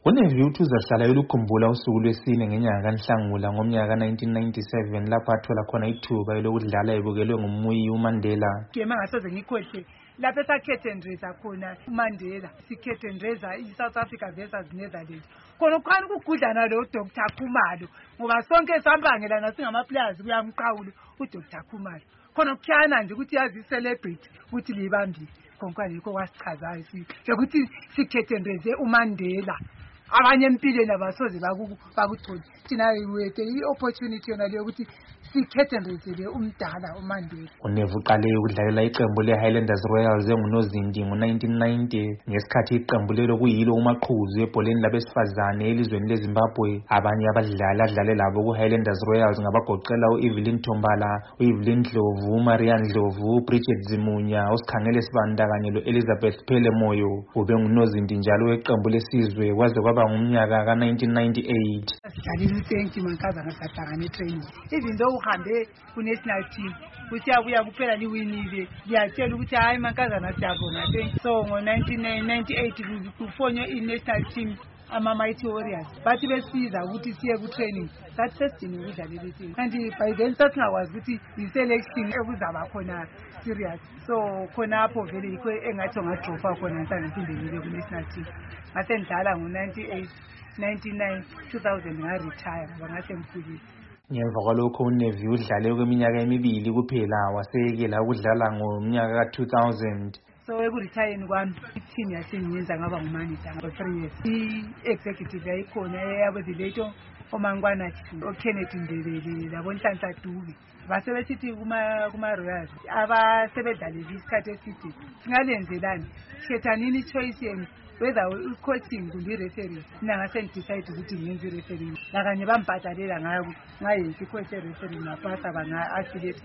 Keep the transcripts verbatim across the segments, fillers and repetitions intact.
UNevi uthi uzahlala elukhumbula usuku lwesine ngenyanga kaNhlangula ngomnyaka nineteen ninety-seven lapho athola khona ithuba lokudlala ebukelwe ngumuyi uMandela. Game angasoze ngikhohle lapho esakhethendreza khona uMandela sikhethendreza iSouth Africa versus Netherlands. Khona ukhani ukugudlana lo Doctor Khumalo ngoba sonke sambangela singama players kuyamqhawula uDoctor Khumalo. Khona kukhana nje ukuthi yazi celebrity ukuthi libambile konke lokho kwasichazayo si ukuthi sikhethendreze uMandela. Abanye empilweni abasoze bakuthola thina wethe i-opportunity yona leyo ukuthi sikhethendrezele umdala uMandela. UNevi uqale ukudlalela iqembu le-Highlanders Royals engunozindi ngo-nineteen ninety ngesikhathi iqembu lelo kuyilo umaqhuzu ebholeni labesifazane elizweni leZimbabwe. Abanye abadlali adlale labo ku-Highlanders Royals ngabagoqela u-Evelyn Thombala, u-Evelyn Dlovu, uMarian Dlovu, uBridget Zimunya, uSikhangele Sibanda kanye lo-Elizabeth Phelemoyo. Ube ngunozindi njalo weqembu lesizwe kwaze kwaba ngumnyaka ka nineteen ninety-eight. Sidlalile uTenki Mankazana sahlangana etraining. Even though uhambe ku-national team kusiyabuya kuphela liwinile ngiyatshela ukuthi hayi Mankazana siyabonga thank so ngo-nineteen ninety-eight kufonywe i-national team ama-Mighty Warriors bathi besiza ukuthi siye ku-training sathi sesidinga ukudlalela iTenki kanti by then sasingakwazi ukuthi i-selection ekuzaba khona serious so khonapho vele yikho engathi ngadropa khona ngisangiphindekile ku-national team ngase ngidlala ngo-ninety-eight ninety-nine two thousand ngaretire ngase ngikhulile. Ngemva kwalokho uNevi udlale kweminyaka emibili kuphela wasekela ukudlala ngomnyaka ka two thousand. So ekuretire kwami i-team yasengiyenza ngaba ngumanager for three years. I-executive yayikhona yabezileto oMangwana oKenneth Ndebele labonhlanhla Dube basebesithi kuma kuma Royals abasebedlalile isikhathi eside singalenzelani khethanini choice yenu whether coaching kumbe referee mina ngase ngidecide ukuthi ngiyenze referee lakanye bambhadalela ngayo ngayenza icoach referee ngapasa banga affiliate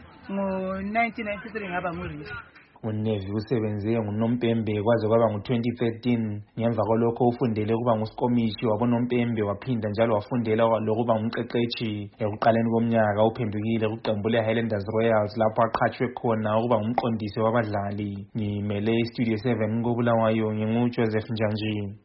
ngo nineteen ninety-three ngaba ngurish. UNevi usebenze ngunompembe kwaze kwaba ngo-twenty thirteen. Ngemva kwalokho ufundele ukuba ngusikomishi wabonompembe waphinda njalo wafundela lokuba ngumqeqeshi. Ekuqaleni komnyaka uphendukile kuqembu le-Highlanders Royals lapho aqhatshwe khona ukuba ngumqondisi wabadlali. Ngimele iStudio seven koBulawayo nginguJoseph Njanji.